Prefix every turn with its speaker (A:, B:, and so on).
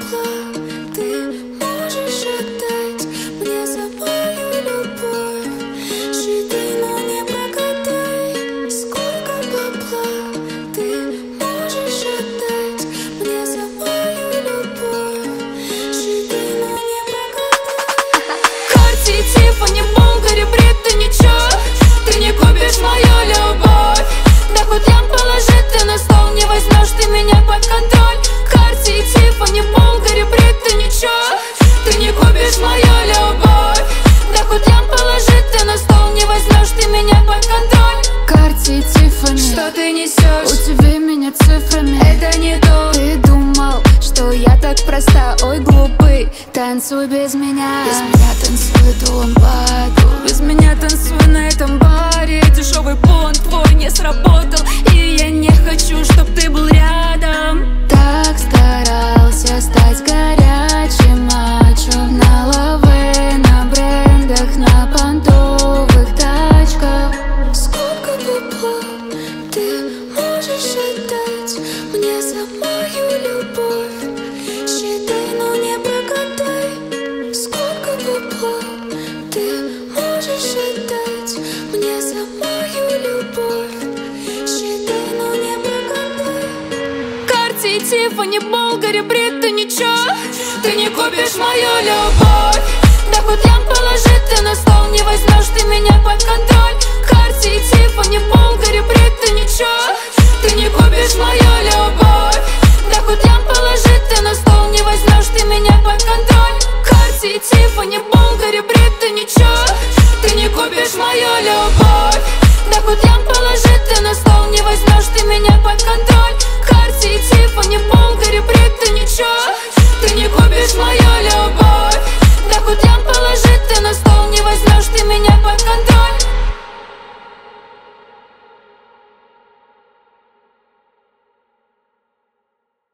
A: бабла ты можешь отдать мне за мою любовь? Считай, но не прогадай. Сколько бабла ты можешь отдать мне за мою любовь? Считай, но не прогадай. Карти, Тиффани, Булгари, Бритта, ничего ты не купишь мою любовь. Да хоть лям положи ты на стол, не возьмешь ты меня под контроль. Карти, Тиффани, Булгари, Бритта, ничего ты не купишь мою любовь. Да хоть лям положи ты на стол, не возьмешь ты меня под контроль.
B: Карти, Тиффани,
A: что ты несешь?
B: удиви меня цифрами.
A: Это не то.
B: Ты думал, что я так проста? Ой, глупый, танцуй без меня. Без меня танцует ламбаду.
A: Без меня танцуй на этом баре. Дешевый план твой не сработал, и я не хочу, чтоб ты был рядом.
B: Так старался стать горячим мачо. На лаве, на брендах, на понтовых тачках.
A: Сколько бабла ты можешь отдать мне за мою любовь? Считай, но не прогадай. Сколько бабла ты можешь отдать мне за мою любовь? Считай, но не прогадай. Карти, Тиффани, Булгари, Бритта, ничего ты не купишь мою любовь. Да хоть лям положи ты на стол, не возьмешь ты меня под контроль. Карти, Тиффани, Булгари, Бритта, ничего ты не купишь мою любовь. Да хоть лям положи ты на стол, не возьмешь ты меня под контроль. Карти, Тиффани, Булгари, Бритта, ничего ты не купишь мою любовь. Да хоть лям положи ты на стол, не возьмешь ты меня под контроль. Карти, Тиффани, Булгари, Бритта, ничего ты не купишь мою любовь.